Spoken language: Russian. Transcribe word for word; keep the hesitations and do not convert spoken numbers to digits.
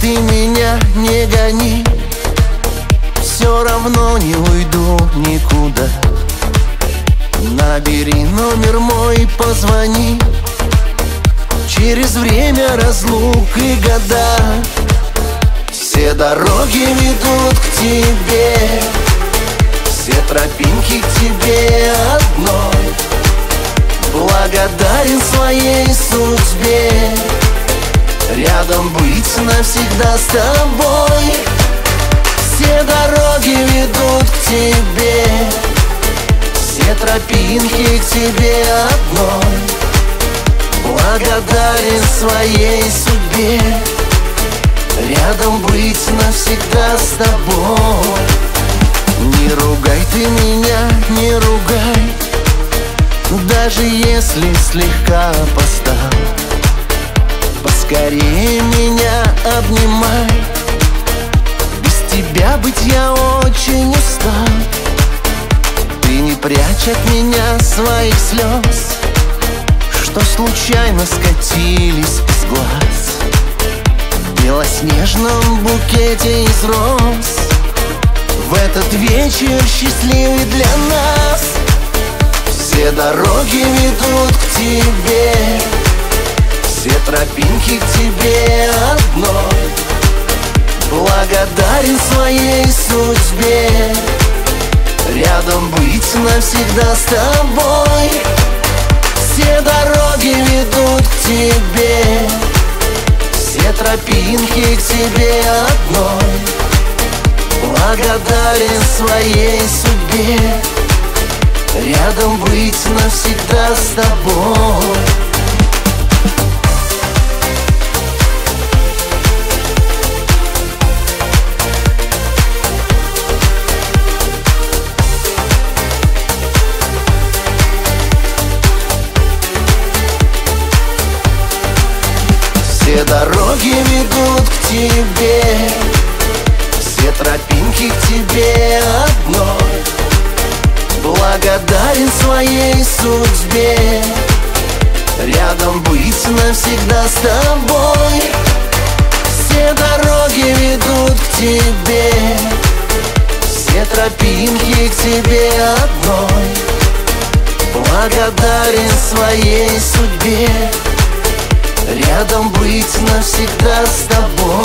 ты меня не гони, все равно не уйду никуда. Набери номер мой, позвони. Через время разлук и года все дороги ведут к тебе, все тропинки к тебе одной. Благодарен своей судьбе рядом быть навсегда с тобой. Все дороги ведут к тебе, все тропинки к тебе одной. Благодарен своей судьбе рядом быть навсегда с тобой. Не ругай ты меня, не ругай, даже если слегка опоздал. Поскорее меня обнимай, без тебя быть я очень устал. Ты не прячь от меня своих слез, что случайно скатились из глаз. В белоснежном букете из роз в этот вечер счастливый для нас. Все дороги ведут к тебе, все тропинки к тебе одной. Благодарен своей судьбе рядом быть навсегда с тобой. Все дороги ведут к тебе, все тропинки к тебе одной. Благодарен своей судьбе рядом быть навсегда с тобой. Все дороги ведут к тебе, все тропинки к тебе одной. Благодарен своей судьбе рядом быть навсегда с тобой. Все дороги ведут к тебе, все тропинки к тебе одной. Благодарен своей судьбе рядом быть навсегда с тобой.